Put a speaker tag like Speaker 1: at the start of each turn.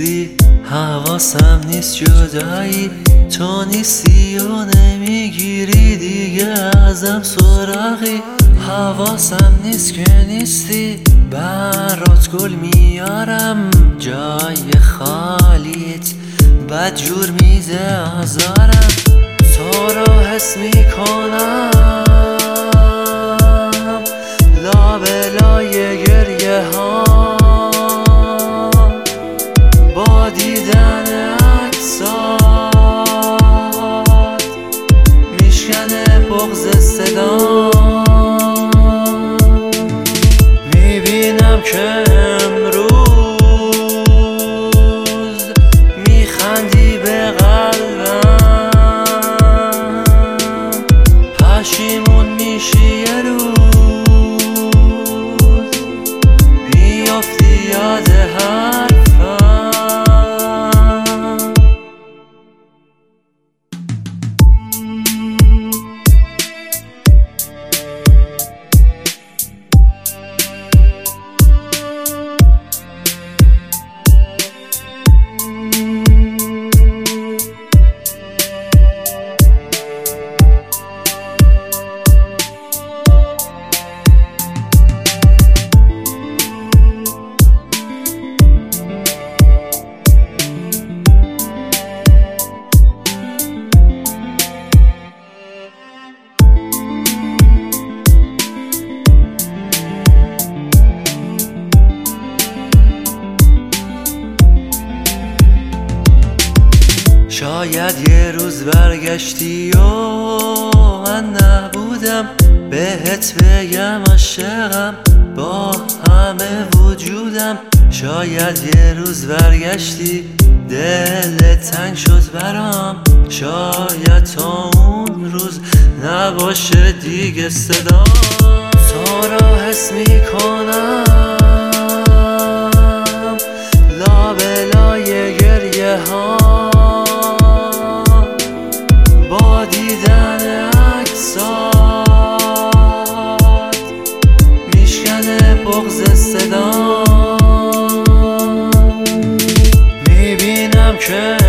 Speaker 1: نیستی، حواسم نیست جدایی تو نیستی و نمیگیری دیگه ازم سراغی. حواسم نیست که نیستی، برات گل میارم جای خالیت بدجور میزه آزارم. تو رو حس میکنم لابلای گریه ها، با دیدن عکسات میشکنه بغض صدا. میبینم که امروز میخندی به قلبم، پشیمون میشی یه روز میافتی یاد حرفم. شاید یه روز برگشتی و من نبودم بهت بگم عاشقم با همه وجودم. شاید یه روز برگشتی دلت تنگ شد برام، شاید تا اون روز نباشه دیگه صدا. تو رو حس میکنم لابلای گریه ها، با دیدن عکسات میشکنه بغض صدا. میبینم که